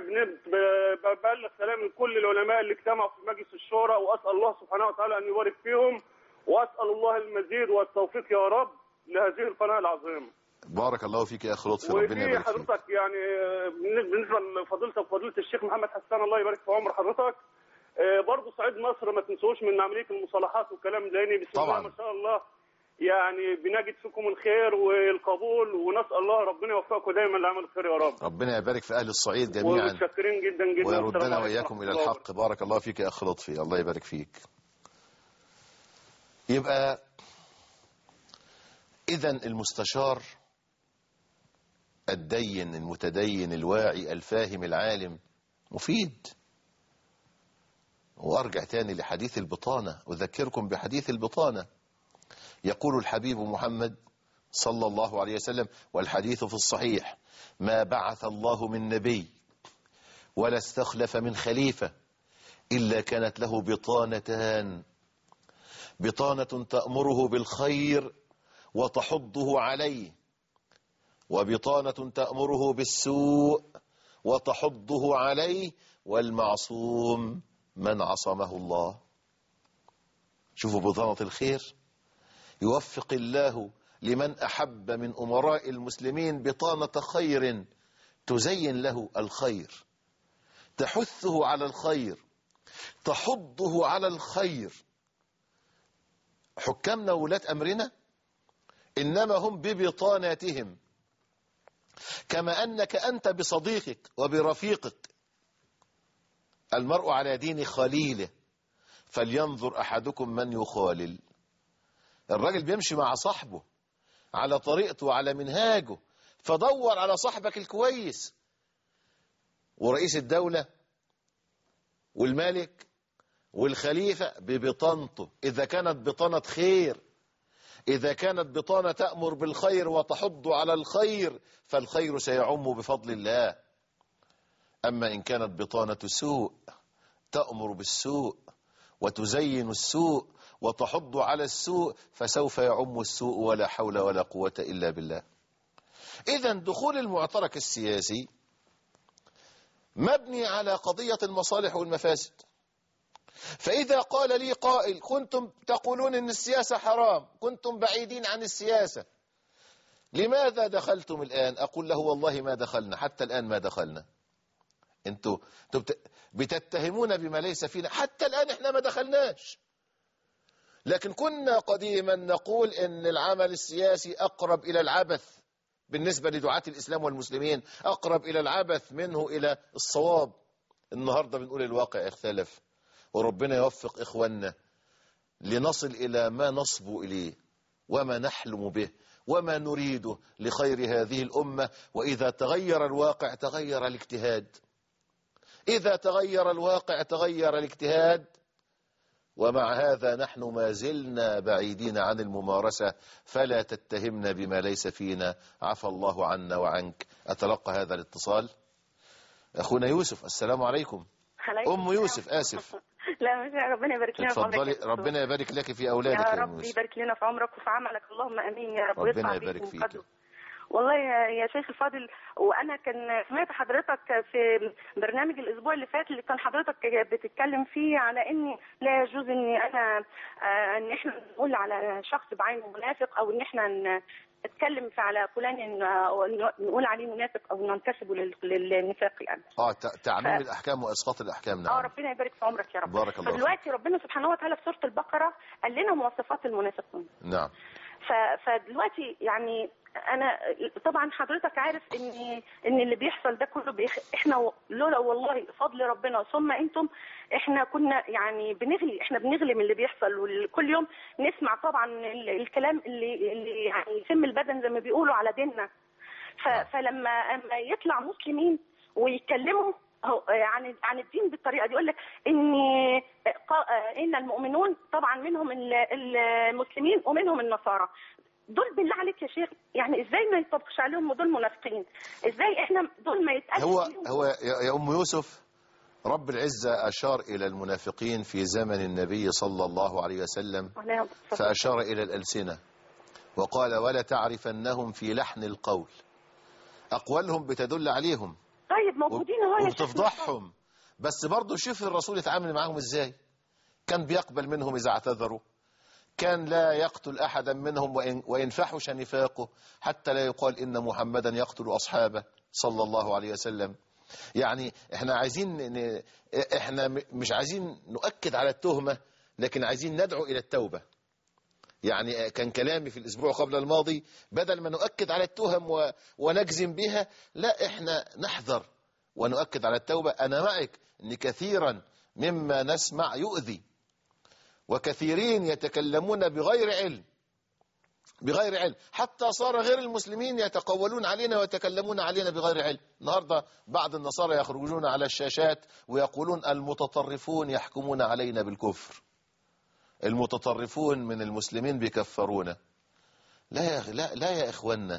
ببلغ سلام من كل العلماء اللي اجتمعوا في مجلس الشورى، وأسأل الله سبحانه وتعالى أن يبارك فيهم واسال الله المزيد والتوفيق يا رب لهذه القناه العظيمه.
بارك الله فيك يا اخ لطفي، ربنا
ودي
يبارك فيك.
حضرتك يعني بالنسبه لفضيلتك فضيله الشيخ محمد حسان الله يبارك في عمر حضرتك، برضه صعيد مصر ما تنسوش من عمليه المصالحات والكلام ده، لان بسم
طبعا.
الله ما شاء الله يعني بنجد فيكم الخير والقبول، ونسال الله ربنا يوفقكم دايما لعمل الخير يا رب.
ربنا يبارك في اهل الصعيد جميعا،
ومتشكرين جدا جدا،
ويردنا واياكم الى الحق. بارك الله فيك يا اخ لطفي، الله يبارك فيك. يبقى اذا المستشار الدين المتدين الواعي الفاهم العالم مفيد. وارجع تاني لحديث البطانة، اذكركم بحديث البطانة. يقول الحبيب محمد صلى الله عليه وسلم، والحديث في الصحيح: ما بعث الله من نبي ولا استخلف من خليفة إلا كانت له بطانتان: بطانة تأمره بالخير وتحضه عليه، وبطانة تأمره بالسوء وتحضه عليه، والمعصوم من عصمه الله. شوفوا بطانة الخير، يوفق الله لمن أحب من أمراء المسلمين بطانة خير تزين له الخير، تحثه على الخير، تحضه على الخير. حكامنا ولاة أمرنا إنما هم ببطاناتهم، كما أنك أنت بصديقك وبرفيقك. المرء على دين خليله فلينظر أحدكم من يخالل. الراجل بيمشي مع صاحبه على طريقته وعلى منهاجه، فدور على صاحبك الكويس. ورئيس الدولة والملك والخليفة ببطانته، إذا كانت بطانة خير، إذا كانت بطانة تأمر بالخير وتحض على الخير، فالخير سيعم بفضل الله. أما إن كانت بطانة سوء تأمر بالسوء وتزين السوء وتحض على السوء، فسوف يعم السوء، ولا حول ولا قوة إلا بالله. إذن دخول المعترك السياسي مبني على قضية المصالح والمفاسد. فإذا قال لي قائل: كنتم تقولون إن السياسة حرام، كنتم بعيدين عن السياسة، لماذا دخلتم الآن؟ أقول له: والله ما دخلنا، حتى الآن ما دخلنا. انتوا بتتهمون بما ليس فينا، حتى الآن احنا ما دخلناش. لكن كنا قديما نقول إن العمل السياسي أقرب إلى العبث بالنسبة لدعاة الإسلام والمسلمين، أقرب إلى العبث منه إلى الصواب. النهاردة بنقول الواقع اختلف، وربنا يوفق إخواننا لنصل إلى ما نصبو إليه وما نحلم به وما نريده لخير هذه الأمة. وإذا تغير الواقع تغير الاجتهاد، إذا تغير الواقع تغير الاجتهاد. ومع هذا نحن ما زلنا بعيدين عن الممارسة، فلا تتهمنا بما ليس فينا، عفى الله عنا وعنك. أتلقى هذا الاتصال. أخونا يوسف، السلام عليكم. أم يوسف، آسف.
لا مش، ربنا يبارك لنا في عمرك.
اتفضلي، ربنا يبارك لك في أولادك
يا
يا
رب.
يوسف.
يبارك لنا في عمرك وفي عملك، اللهم امين يا رب.
ربنا يبارك فيك.
والله يا شيخ الفاضل، وانا كان سمعت حضرتك في برنامج الاسبوع اللي فات اللي كان حضرتك بتتكلم فيه على ان لا يجوز ان احنا نقول على شخص بعينه منافق، او ان احنا نتكلم على فلان نقول عليه منافق او ننتسبه للنفاق يعني.
تعميم الاحكام واسقاط الاحكام. نعم.
ربنا يبارك في عمرك يا رب.
بارك الله فيك.
فدلوقتي ربنا سبحانه وتعالى في سورة البقرة قال لنا مواصفات المنافقين.
نعم.
فدلوقتي يعني انا طبعا حضرتك عارف ان اللي بيحصل ده كله احنا لولا والله فضل ربنا ثم انتم، احنا كنا يعني بنغلي من اللي بيحصل، وكل يوم نسمع طبعا الكلام اللي يعني يسم البدن زي ما بيقولوا على ديننا. فلما يطلع مسلمين ويتكلموا عن الدين بالطريقه دي، يقول لك ان المؤمنون طبعا منهم المسلمين ومنهم النصارى. دول بالله عليك يا شيخ يعني ازاي ما يطبقش عليهم دول منافقين؟ ازاي احنا دول ما يتقالش
هو يا ام يوسف، رب العزة أشار إلى المنافقين في زمن النبي صلى الله عليه وسلم، فأشار إلى الألسنة وقال: ولا تعرفنهم في لحن القول. أقوالهم بتدل عليهم،
طيب موجودين اهو
وبتفضحهم، بس برضه شوف الرسول يتعامل معهم ازاي. كان بيقبل منهم إذا اعتذروا، كان لا يقتل أحدا منهم وإن فحش نفاقه حتى لا يقال إن محمدا يقتل أصحابه صلى الله عليه وسلم. يعني احنا مش عايزين نؤكد على التهمة، لكن عايزين ندعو إلى التوبة. يعني كان كلامي في الأسبوع قبل الماضي بدل ما نؤكد على التهم ونجزم بها، لا احنا نحذر ونؤكد على التوبة. أنا معك أن كثيرا مما نسمع يؤذي، وكثيرين يتكلمون بغير علم حتى صار غير المسلمين يتقولون علينا ويتكلمون علينا بغير علم. النهاردة بعض النصارى يخرجون على الشاشات ويقولون المتطرفون يحكمون علينا بالكفر، المتطرفون من المسلمين بيكفرونا. لا يا إخوانا،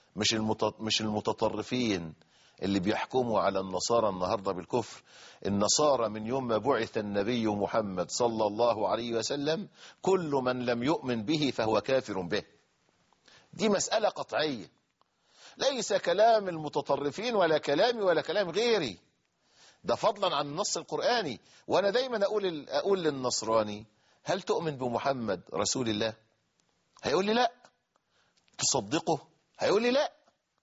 مش المتطرفين اللي بيحكموا على النصارى النهاردة بالكفر. النصارى من يوم ما بعث النبي محمد صلى الله عليه وسلم كل من لم يؤمن به فهو كافر به. دي مسألة قطعية، ليس كلام المتطرفين ولا كلامي ولا كلام غيري، ده فضلا عن النص القرآني. وأنا دايما أقول للنصراني هل تؤمن بمحمد رسول الله؟ هيقول لي لا. تصدقه؟ هيقول لي لا.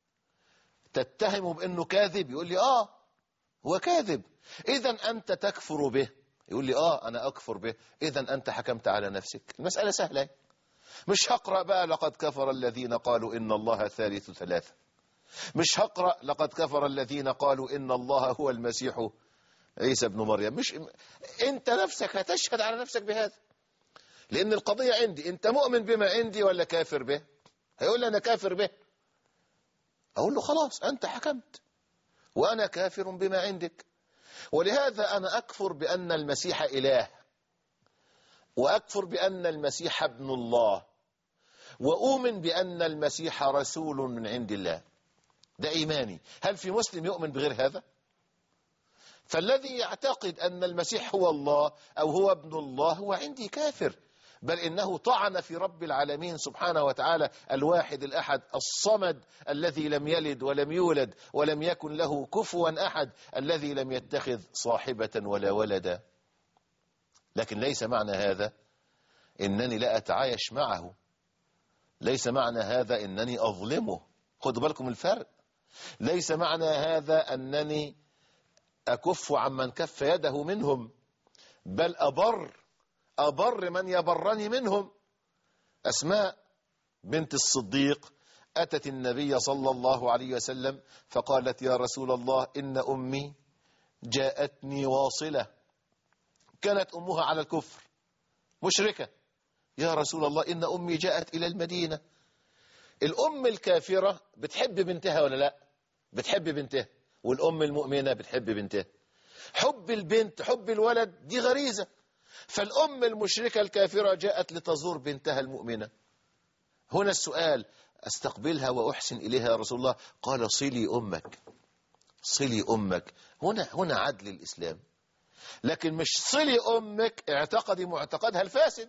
تتهمه بأنه كاذب؟ يقول لي هو كاذب. إذن أنت تكفر به؟ يقول لي أنا أكفر به. إذن أنت حكمت على نفسك. المسألة سهلة، مش هقرأ بقى لقد كفر الذين قالوا إن الله ثالث ثلاثة، مش هقرأ لقد كفر الذين قالوا إن الله هو المسيح عيسى ابن مريم. مش أنت نفسك هتشهد على نفسك بهذا، لأن القضية عندي. أنت مؤمن بما عندي ولا كافر به؟ هيقول لي أنا كافر به. أقول له خلاص أنت حكمت وأنا كافر بما عندك. ولهذا أنا أكفر بأن المسيح إله، وأكفر بأن المسيح ابن الله، وأؤمن بأن المسيح رسول من عند الله. ده إيماني. هل في مسلم يؤمن بغير هذا؟ فالذي يعتقد أن المسيح هو الله أو هو ابن الله هو عندي كافر، بل إنه طعن في رب العالمين سبحانه وتعالى الواحد الأحد الصمد الذي لم يلد ولم يولد ولم يكن له كفوا أحد، الذي لم يتخذ صاحبة ولا ولدا. لكن ليس معنى هذا إنني لا أتعايش معه، ليس معنى هذا إنني أظلمه. خدوا بالكم الفرق. ليس معنى هذا أنني أكف عمن كف يده منهم، بل أبر من يبرني منهم. أسماء بنت الصديق أتت النبي صلى الله عليه وسلم فقالت يا رسول الله إن أمي جاءتني واصلة، كانت أمها على الكفر مشركة. يا رسول الله إن أمي جاءت إلى المدينة. الأم الكافرة بتحب بنتها ولا لا؟ بتحب بنتها. والأم المؤمنة بتحب بنتها. حب البنت حب الولد دي غريزة. فالأم المشركة الكافرة جاءت لتزور بنتها المؤمنة. هنا السؤال، أستقبلها وأحسن إليها يا رسول الله؟ قال صلي أمك، صلي أمك. هنا عدل الإسلام. لكن مش صلي أمك اعتقدي معتقدها الفاسد،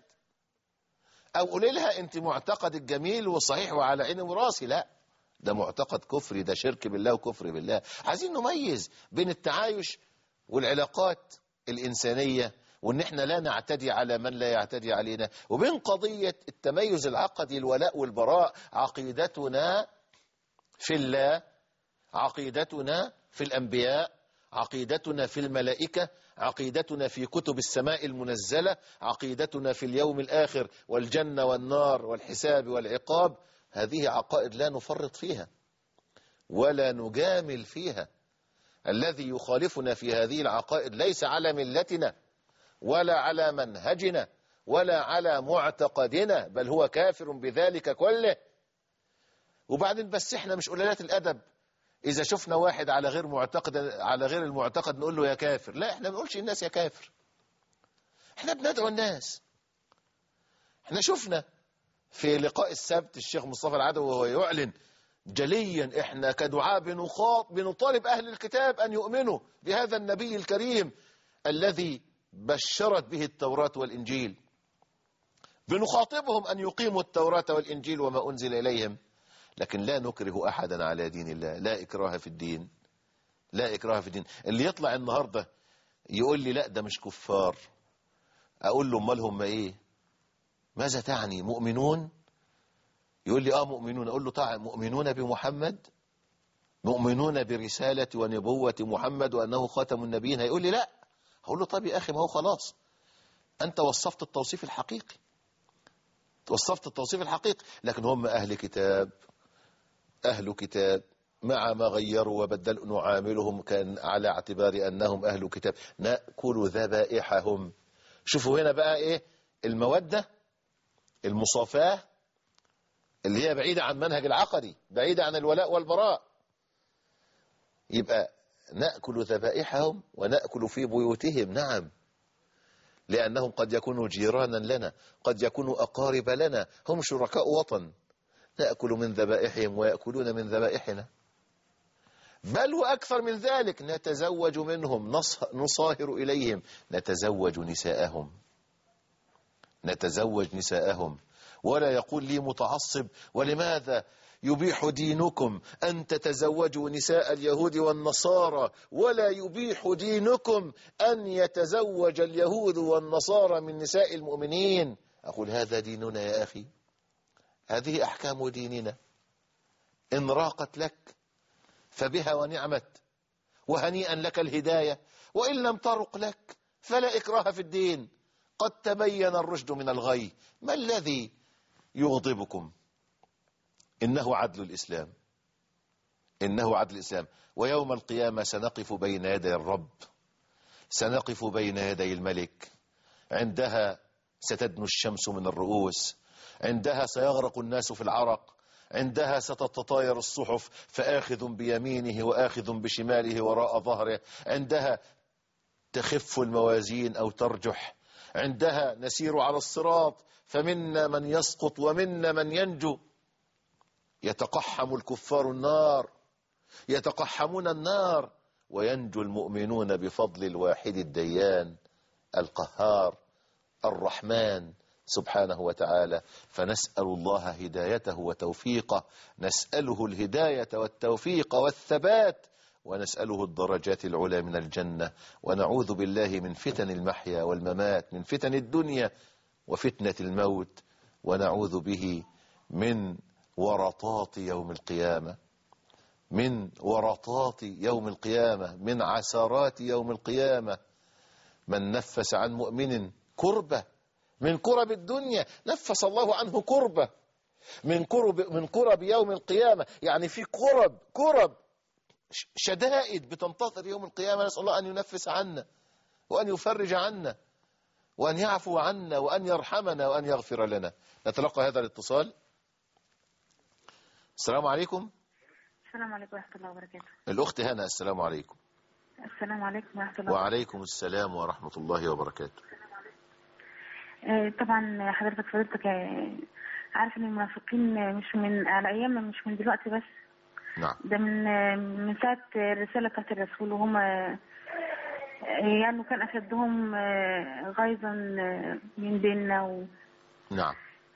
أو قولي لها أنت معتقدك جميل وصحيح وعلى عيني وراسي. لا، ده معتقد كفري، ده شرك بالله وكفر بالله. عايزين نميز بين التعايش والعلاقات الإنسانية، وإن احنا لا نعتدي على من لا يعتدي علينا، وبين قضية التميز العقدي الولاء والبراء. عقيدتنا في الله، عقيدتنا في الأنبياء، عقيدتنا في الملائكة، عقيدتنا في كتب السماء المنزلة، عقيدتنا في اليوم الآخر والجنة والنار والحساب والعقاب. هذه عقائد لا نفرط فيها ولا نجامل فيها. الذي يخالفنا في هذه العقائد ليس على ملتنا ولا على منهجنا ولا على معتقدنا، بل هو كافر بذلك كله. وبعدين بس احنا مش قلالات الأدب إذا شفنا واحد على غير المعتقد نقول له يا كافر. لا، احنا ما بنقولش الناس يا كافر، احنا بندعو الناس. احنا شفنا في لقاء السبت الشيخ مصطفى العدوي وهو يعلن جليا احنا كدعاء بنطالب أهل الكتاب أن يؤمنوا بهذا النبي الكريم الذي بشرت به التوراة والإنجيل. بنخاطبهم أن يقيموا التوراة والإنجيل وما أنزل إليهم، لكن لا نكره أحدا على دين الله. لا إكراه في الدين، لا إكراه في الدين. اللي يطلع النهاردة يقول لي لا ده مش كفار، أقول له امال هم إيه؟ ماذا تعني مؤمنون؟ يقول لي مؤمنون. أقول له طبعا مؤمنون بمحمد، مؤمنون برسالة ونبوة محمد وأنه خاتم النبيين. هيقول لي لا. هقول له طب يا أخي ما هو خلاص أنت وصفت التوصيف الحقيقي، وصفت التوصيف الحقيقي. لكن هم أهل كتاب، أهل كتاب مع ما غيروا وبدلوا نعاملهم كان على اعتبار أنهم أهل كتاب، نأكل ذبائحهم. شوفوا هنا بقى إيه المودة المصافاة اللي هي بعيدة عن منهج العقدي، بعيدة عن الولاء والبراء. يبقى نأكل ذبائحهم ونأكل في بيوتهم. نعم، لأنهم قد يكونوا جيرانا لنا، قد يكونوا أقارب لنا، هم شركاء وطن. نأكل من ذبائحهم ويأكلون من ذبائحنا. بل وأكثر من ذلك نتزوج منهم، نصاهر إليهم، نتزوج نساءهم، نتزوج نساءهم. ولا يقول لي متعصب ولماذا يبيح دينكم أن تتزوجوا نساء اليهود والنصارى ولا يبيح دينكم أن يتزوج اليهود والنصارى من نساء المؤمنين. أقول هذا ديننا يا أخي، هذه أحكام ديننا. إن راقت لك فبها ونعمت وهنيئا لك الهداية، وإن لم ترق لك فلا إكراه في الدين، قد تبين الرشد من الغي. ما الذي يغضبكم؟ إنه عدل الإسلام، إنه عدل الإسلام. ويوم القيامة سنقف بين يدي الرب، سنقف بين يدي الملك. عندها ستدنو الشمس من الرؤوس، عندها سيغرق الناس في العرق، عندها ستتطاير الصحف فآخذ بيمينه وآخذ بشماله وراء ظهره، عندها تخف الموازين أو ترجح، عندها نسير على الصراط فمنا من يسقط ومنا من ينجو. يتقحم الكفار النار، يتقحمون النار، وينجو المؤمنون بفضل الواحد الديان القهار الرحمن سبحانه وتعالى. فنسأل الله هدايته وتوفيقه، نسأله الهداية والتوفيق والثبات، ونسأله الدرجات العلى من الجنة، ونعوذ بالله من فتن المحيا والممات، من فتن الدنيا وفتنة الموت، ونعوذ به من ورطات يوم القيامة، من ورطات يوم القيامة، من عسارات يوم القيامة. من نفس عن مؤمن كربة من كرب الدنيا نفس الله عنه كربة من كرب يوم القيامة. يعني في كرب شدائد بتنتظر يوم القيامة. نسأل الله أن ينفس عنا وأن يفرج عنا وأن يعفو عنا وأن يرحمنا وأن يغفر لنا. نتلقى هذا الاتصال. السلام عليكم.
السلام عليكم ورحمة الله وبركاته.
الأخت هنا. السلام عليكم.
السلام عليكم ورحمة الله.
وعليكم السلام ورحمة الله وبركاته.
طبعا حضرتك عارف ان المنافقين مش من على ايامنا، مش من دلوقتي بس.
نعم.
ده من ساعة الرسالة بتاعت الرسول، وهم يعني كان أشدهم غيظا من ديننا
نعم.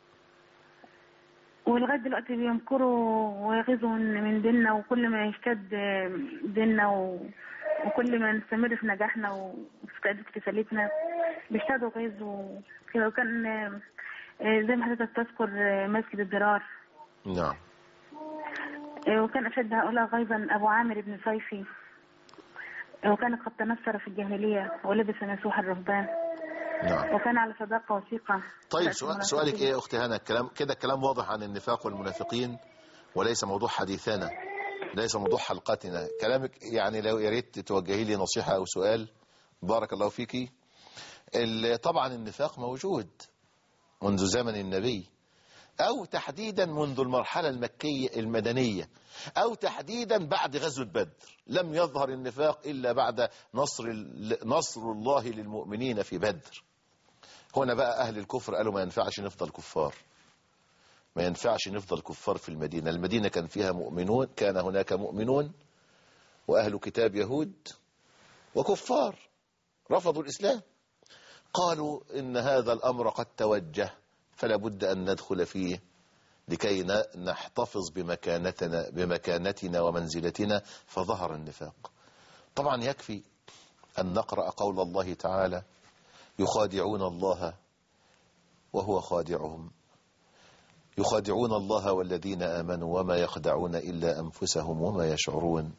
ولغاية دلوقتي بيمكروا ويغيظوا من ديننا، وكل ما يشتد ديننا وكل ما نستمر في نجاحنا وفي تأدية رسالتنا بيشتدوا غيظ وكده. وكان زي ما حضرتك تذكر مسجد الضرار.
نعم.
وكان أشد هؤلاء غيظا أبو عامر بن صيفي، وكان قد تنصر في الجاهلية ولبس مسوح الرهبان.
نعم.
وكان على صداقة وثيقة.
طيب سؤالك ايه يا اختي هنا؟ الكلام واضح عن النفاق والمنافقين، وليس موضوع حديثنا، ليس موضوع حلقتنا. كلامك يعني لو يا ريت توجهي لي نصيحة او سؤال. بارك الله فيكي. طبعا النفاق موجود منذ زمن النبي، أو تحديدا منذ المرحلة المكية المدنية، أو تحديدا بعد غزوة بدر. لم يظهر النفاق إلا بعد نصر الله للمؤمنين في بدر. هنا بقى أهل الكفر قالوا ما ينفعش نفضل كفار، ما ينفعش نفضل كفار في المدينة. المدينة كان فيها مؤمنون، كان هناك مؤمنون وأهل كتاب يهود وكفار رفضوا الإسلام. قالوا إن هذا الأمر قد توجه، فلا بد أن ندخل فيه لكي نحتفظ بمكانتنا ومنزلتنا. فظهر النفاق. طبعا يكفي أن نقرأ قول الله تعالى: يخادعون الله وهو خادعهم. يخادعون الله والذين آمنوا وما يخدعون إلا أنفسهم وما يشعرون.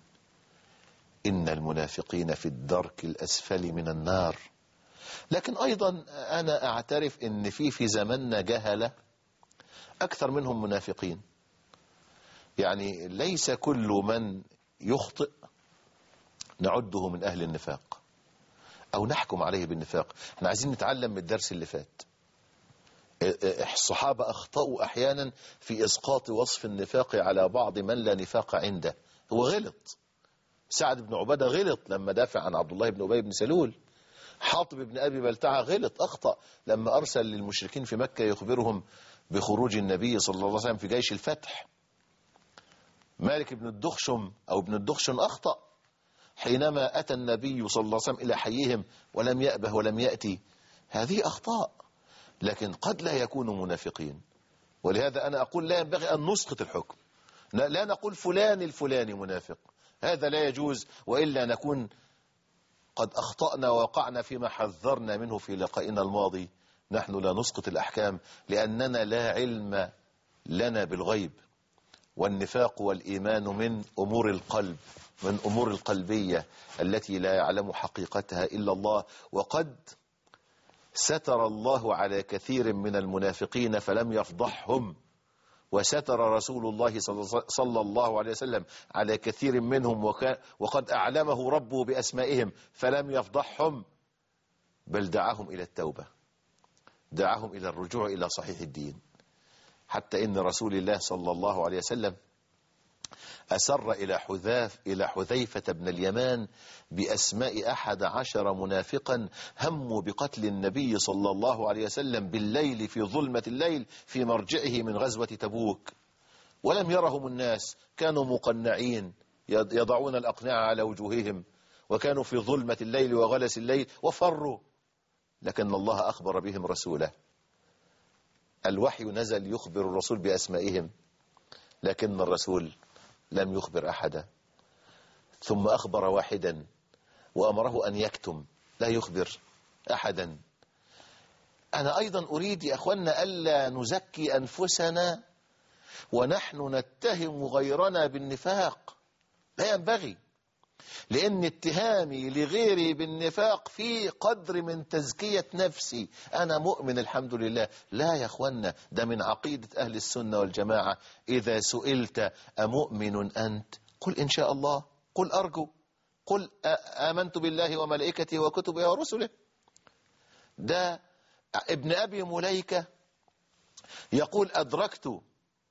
إن المنافقين في الدرك الأسفل من النار. لكن أيضا أنا أعترف إن في زماننا جهلة أكثر منهم منافقين. يعني ليس كل من يخطئ نعده من أهل النفاق أو نحكم عليه بالنفاق. احنا عايزين نتعلم من الدرس اللي فات. الصحابة أخطأوا أحيانا في إسقاط وصف النفاق على بعض من لا نفاق عنده. هو غلط. سعد بن عبادة غلط لما دافع عن عبد الله بن أبي بن سلول. حاطب بن أبي بلتعة غلط، أخطأ لما أرسل للمشركين في مكة يخبرهم بخروج النبي صلى الله عليه وسلم في جيش الفتح. مالك بن الدخشم أو ابن الدخشن أخطأ حينما أتى النبي صلى الله عليه وسلم إلى حيهم ولم يأبه ولم يأتي. هذه أخطاء، لكن قد لا يكونوا منافقين. ولهذا أنا أقول لا ينبغي أن نسقط الحكم. لا نقول فلان الفلاني منافق، هذا لا يجوز، وإلا نكون قد أخطأنا ووقعنا فيما حذرنا منه في لقائنا الماضي. نحن لا نسقط الأحكام لأننا لا علم لنا بالغيب. والنفاق والإيمان من أمور القلب، من أمور القلبية التي لا يعلم حقيقتها إلا الله. وقد ستر الله على كثير من المنافقين فلم يفضحهم، وستر رسول الله صلى الله عليه وسلم على كثير منهم وقد أعلمه ربه بأسمائهم فلم يفضحهم، بل دعاهم إلى التوبة، دعاهم إلى الرجوع إلى صحيح الدين. حتى إن رسول الله صلى الله عليه وسلم أسر إلى حذيفة بن اليمان بأسماء 11 منافقا هموا بقتل النبي صلى الله عليه وسلم بالليل في ظلمة الليل في مرجعه من غزوة تبوك. ولم يرهم الناس، كانوا مقنعين يضعون الأقنعة على وجوههم، وكانوا في ظلمة الليل وغلس الليل وفروا. لكن الله أخبر بهم رسوله. الوحي نزل يخبر الرسول بأسمائهم، لكن الرسول لم يخبر أحدا. ثم أخبر واحدا وأمره أن يكتم لا يخبر أحدا. أنا أيضا أريد يا أخوانا ألا نزكي أنفسنا ونحن نتهم غيرنا بالنفاق. لا ينبغي، لأن اتهامي لغيري بالنفاق في قدر من تزكية نفسي. أنا مؤمن الحمد لله. لا يا أخوانا، ده من عقيدة أهل السنة والجماعة. إذا سئلت أمؤمن أنت؟ قل إن شاء الله، قل أرجو، قل آمنت بالله وملائكته وكتبه ورسله. ده ابن أبي مليكة يقول أدركت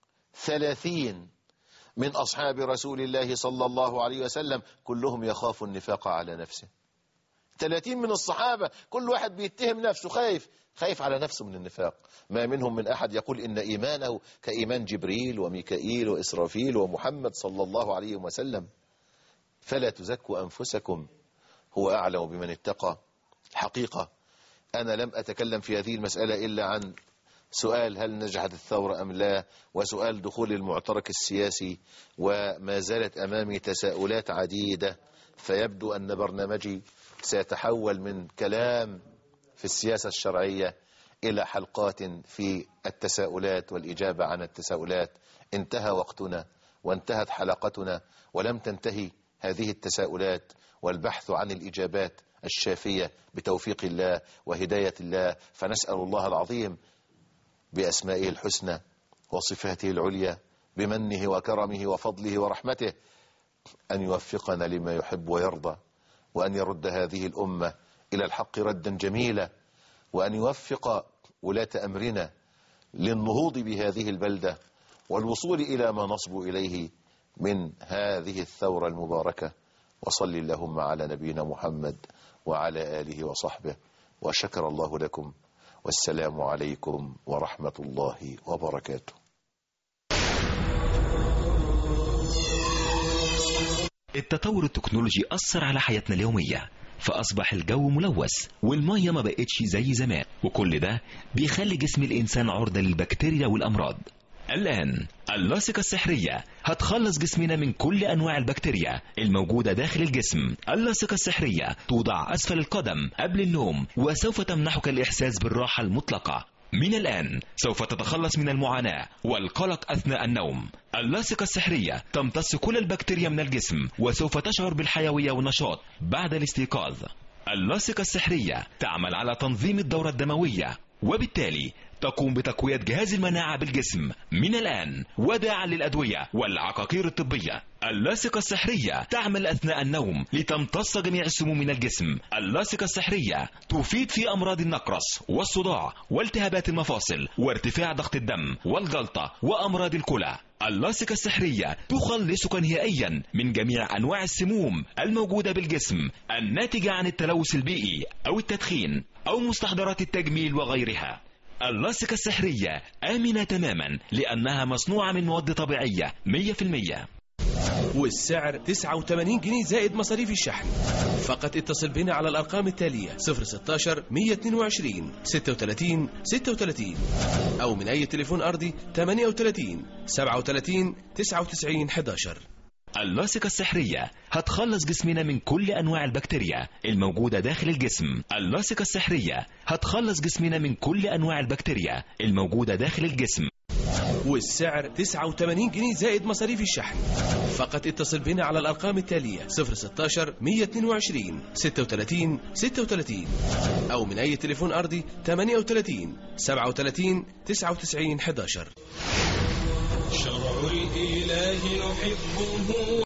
30 من أصحاب رسول الله صلى الله عليه وسلم كلهم يخاف النفاق على نفسه. 30 من الصحابة كل واحد بيتهم نفسه، خايف على نفسه من النفاق. ما منهم من أحد يقول إن إيمانه كإيمان جبريل وميكائيل وإسرافيل ومحمد صلى الله عليه وسلم. فلا تزكوا أنفسكم، هو أعلم بمن اتقى. الحقيقة أنا لم أتكلم في هذه المسألة إلا عن سؤال هل نجحت الثورة أم لا، وسؤال دخول المعترك السياسي، وما زالت أمامي تساؤلات عديدة. فيبدو أن برنامجي سيتحول من كلام في السياسة الشرعية إلى حلقات في التساؤلات والإجابة عن التساؤلات. انتهى وقتنا وانتهت حلقتنا، ولم تنتهي هذه التساؤلات والبحث عن الإجابات الشافية بتوفيق الله وهداية الله. فنسأل الله العظيم بأسمائه الحسنى وصفاته العليا بمنه وكرمه وفضله ورحمته أن يوفقنا لما يحب ويرضى، وأن يرد هذه الأمة إلى الحق ردا جميلا، وأن يوفق ولاة أمرنا للنهوض بهذه البلدة والوصول إلى ما نصب إليه من هذه الثورة المباركة. وصل اللهم على نبينا محمد وعلى آله وصحبه، وشكر الله لكم، والسلام عليكم ورحمة الله وبركاته.
التطور التكنولوجي أثر على حياتنا اليومية، فأصبح الجو ملوث والمية ما بقتش زي زمان، وكل ده بيخلي جسم الإنسان عرضة للبكتيريا والأمراض. الآن اللاصقة السحرية هتخلص جسمنا من كل أنواع البكتيريا الموجودة داخل الجسم. اللاصقة السحرية توضع أسفل القدم قبل النوم، وسوف تمنحك الإحساس بالراحة المطلقة. من الآن سوف تتخلص من المعاناة والقلق أثناء النوم. اللاصقة السحرية تمتص كل البكتيريا من الجسم وسوف تشعر بالحيوية والنشاط بعد الاستيقاظ. اللاصقة السحرية تعمل على تنظيم الدورة الدموية وبالتالي تقوم بتقوية جهاز المناعة بالجسم. من الآن وداعا للأدوية والعقاقير الطبية، اللاصقة السحرية تعمل أثناء النوم لتمتص جميع السموم من الجسم. اللاصقة السحرية تفيد في أمراض النقرس والصداع والتهابات المفاصل وارتفاع ضغط الدم والجلطة وأمراض الكلى. اللاصقة السحرية تخلصك نهائيا من جميع أنواع السموم الموجودة بالجسم الناتجة عن التلوث البيئي أو التدخين أو مستحضرات التجميل وغيرها. اللاصقة السحرية آمنة تماما لأنها مصنوعة من مواد طبيعية 100%.
والسعر 89 جنيه زائد مصاريف الشحن. فقط اتصل بنا على الأرقام التالية 016 122 36 36 أو من أي تليفون أرضي 38 37 99 11.
اللاصقة السحرية هتخلص جسمنا من كل أنواع البكتيريا الموجودة داخل الجسم. اللاصقة السحرية هتخلص جسمنا من كل أنواع البكتيريا الموجودة داخل الجسم.
والسعر 89 جنيه زائد مصاريف الشحن. فقط اتصل بنا على الأرقام التالية 016 122 36 36 أو من أي تليفون أرضي 38 37 99 11.
شرع الإله نحبه.